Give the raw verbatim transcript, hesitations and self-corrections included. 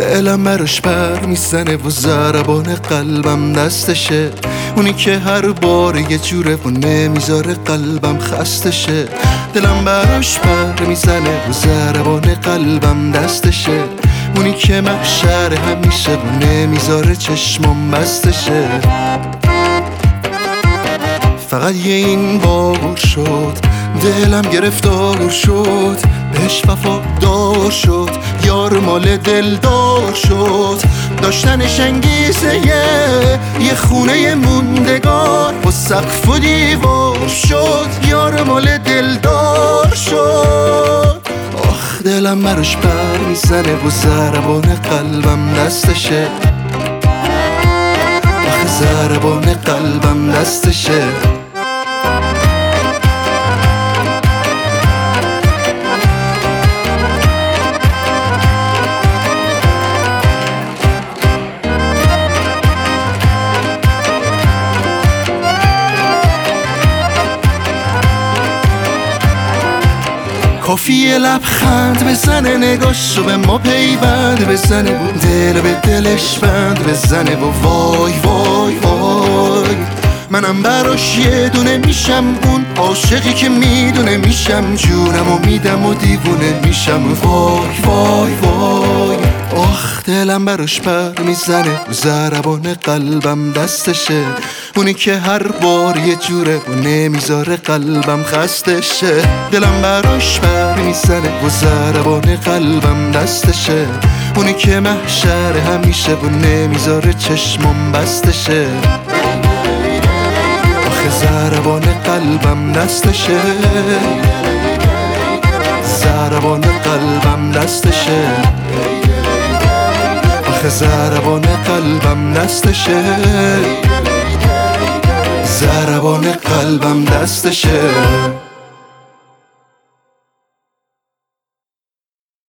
دلم براش پر میزنه و ضربان قلبم دستشه. اونی که هر بار یه جوره و نمیذاره قلبم خستشه. دلم براش پر میزنه و ضربان قلبم دستشه. اونی که محشر همیشه و نمیذاره چشمم بستشه. فقط یه این بار شد دلم گرفتار شد، بهش وفادار شد، یار مال دلدار شد. داشتنش انگیزه یه خونه موندگار با سقف و دیوار شد، یار مال دلدار شد. آخ دلم براش پر میزنه و ضربان قلبم دستشه. آخ ضربان قلبم دستشه. کافیه لبخند بزنه، نگاش رو به ما پیوند بزنه و دل به دلش بند بزنه و وای وای وای. منم براش یه دونه میشم، اون عاشقی که میدونه میشم، جونم و میدم و دیوونه میشم. وای وای وای. آخ دلم براش پر میزنه و ضربان قلبم دستشه. اونی که هر بار یه جوره و نمیذاره قلبم خستشه. دلم براش پر میزنه و ضربان قلبم دستشه. اونی که محشر همیشه و نمیذاره چشمم بستشه. آخه ضربان قلبم دستشه. ضربان قلبم دستشه. آخه ضربان قلبم دستشه. ضربان قلبم دستشه.